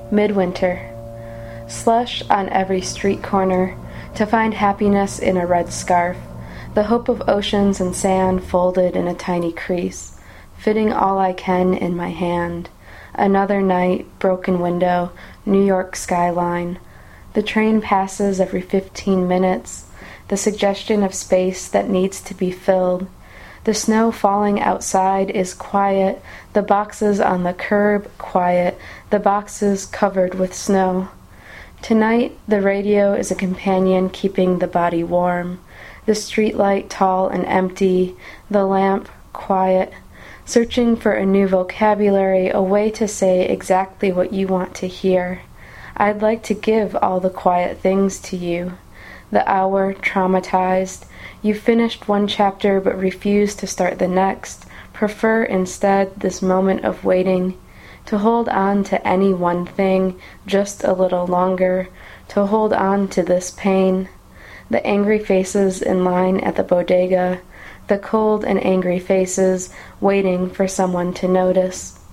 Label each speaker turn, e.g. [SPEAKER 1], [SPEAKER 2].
[SPEAKER 1] Midwinter. Slush on every street corner, to find happiness in a red scarf, the hope of oceans and sand folded in a tiny crease, fitting all I can in my hand. Another night, broken window, New York skyline. The train passes every 15 minutes, the suggestion of space that needs to be filled. The snow falling outside is quiet, the boxes on the curb quiet, the boxes covered with snow. Tonight, the radio is a companion keeping the body warm, the streetlight tall and empty, the lamp quiet, searching for a new vocabulary, a way to say exactly what you want to hear. I'd like to give all the quiet things to you. The hour, traumatized. You finished one chapter but refuse to start the next. Prefer instead this moment of waiting, to hold on to any one thing just a little longer, to hold on to this pain. The angry faces in line at the bodega, the cold and angry faces waiting for someone to notice.